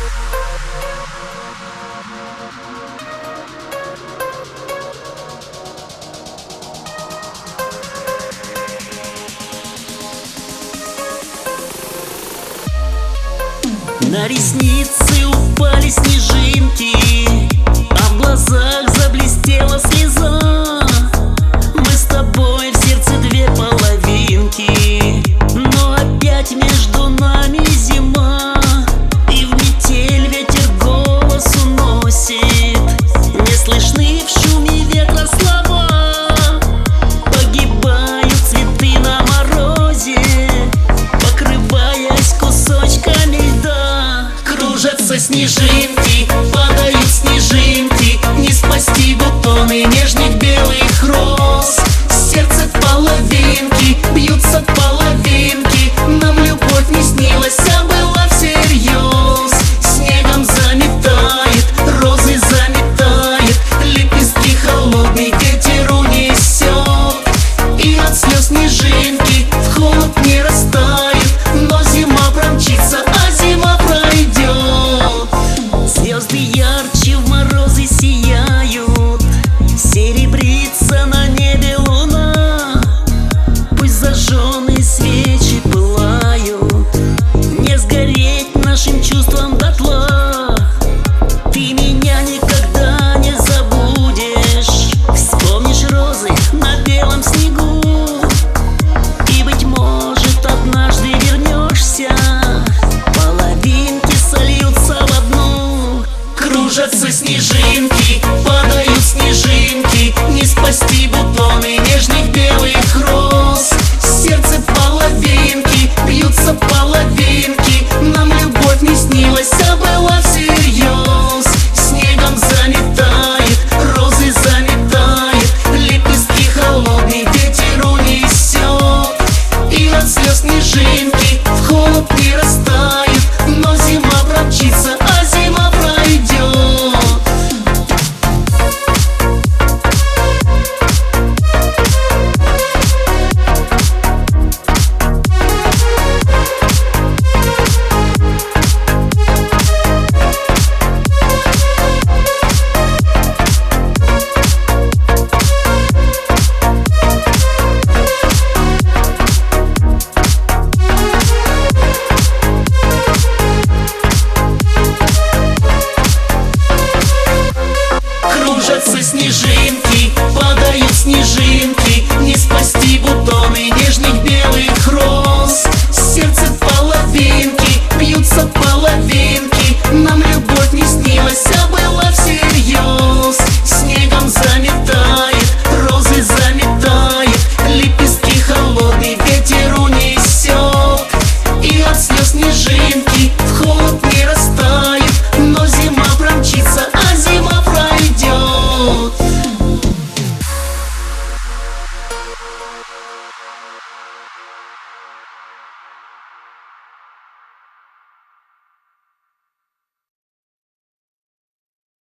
На ресницы упали снежинки, а в глазах заблестела слеза. Мы с тобой в сердце две половинки, но опять между нами зима. И в метель ветер голос уносит, не слышны в шуме ветра слова. Погибают цветы на морозе, покрываясь кусочками льда. Кружатся снежинки, падают снежинки, не спасти бутоны нежных белых роз. Сердце половинки, бьются половинки, нам любовь не снилась, а была всерьез. Снегом заметает, розы заметает, лепестки холодный ветер унесет. И от слез снежинки в холод не растает, но зима промчится, а зима пройдет. Звезды ярче в морозы сияют, серебрится на небе луна. Пусть зажженные свечи пылают, не сгореть нашим чувствам дотла. Ты меня никогда не забудешь, вспомнишь розы на белом снегу. И, быть может, однажды вернешься, половинки сольются в одну. Кружатся снежинки,